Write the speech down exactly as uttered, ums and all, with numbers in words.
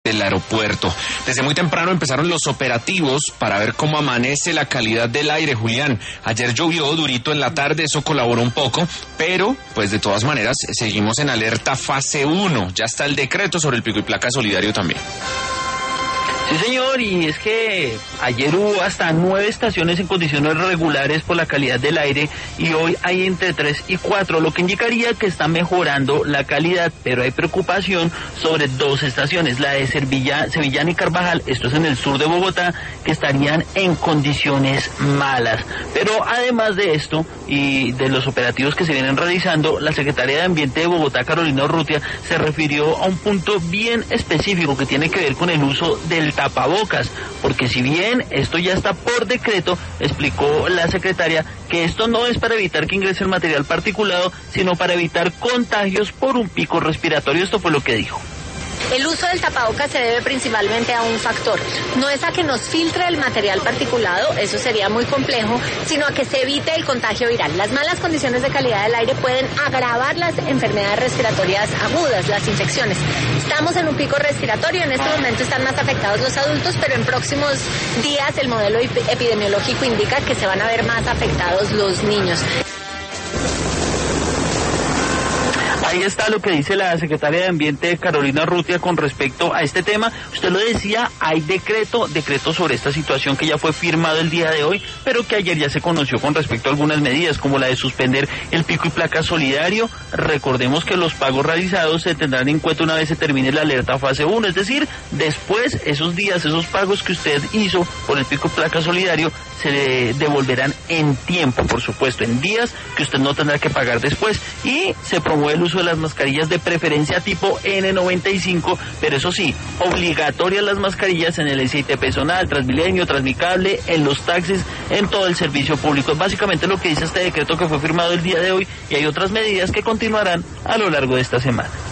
del aeropuerto. Desde muy temprano empezaron los operativos para ver cómo amanece la calidad del aire, Julián. Ayer llovió durito en la tarde, eso colaboró un poco, pero pues de todas maneras seguimos en alerta fase uno. Ya está el decreto sobre el pico y placa solidario también. Sí, señor, y es que ayer hubo hasta nueve estaciones en condiciones regulares por la calidad del aire y hoy hay entre tres y cuatro, lo que indicaría que está mejorando la calidad, pero hay preocupación sobre dos estaciones, la de Sevilla, Sevillana y Carvajal, esto es en el sur de Bogotá, que estarían en condiciones malas. Pero además de esto y de los operativos que se vienen realizando, la secretaria de Ambiente de Bogotá, Carolina Urrutia, se refirió a un punto bien específico que tiene que ver con el uso del tapabocas, porque si bien esto ya está por decreto, explicó la secretaria que esto no es para evitar que ingrese el material particulado, sino para evitar contagios por un pico respiratorio. Esto fue lo que dijo. El uso del tapabocas se debe principalmente a un factor. No es a que nos filtre el material particulado, eso sería muy complejo, sino a que se evite el contagio viral. Las malas condiciones de calidad del aire pueden agravar las enfermedades respiratorias agudas, las infecciones. Estamos en un pico respiratorio, en este momento están más afectados los adultos, pero en próximos días el modelo epidemiológico indica que se van a ver más afectados los niños. Ahí está lo que dice la secretaria de Ambiente, Carolina Urrutia, con respecto a este tema. Usted lo decía, hay decreto, decreto sobre esta situación que ya fue firmado el día de hoy, pero que ayer ya se conoció con respecto a algunas medidas, como la de suspender el pico y placa solidario. Recordemos que los pagos realizados se tendrán en cuenta una vez se termine la alerta fase uno, es decir, después esos días, esos pagos que usted hizo por el pico y placa solidario, se devolverán en tiempo, por supuesto, en días que usted no tendrá que pagar después, y se promueve el uso de las mascarillas de preferencia tipo ene noventa y cinco, pero eso sí, obligatorias las mascarillas en el S I T personal, Transmilenio, Transmicable, en los taxis, en todo el servicio público. Es básicamente lo que dice este decreto que fue firmado el día de hoy, y hay otras medidas que continuarán a lo largo de esta semana.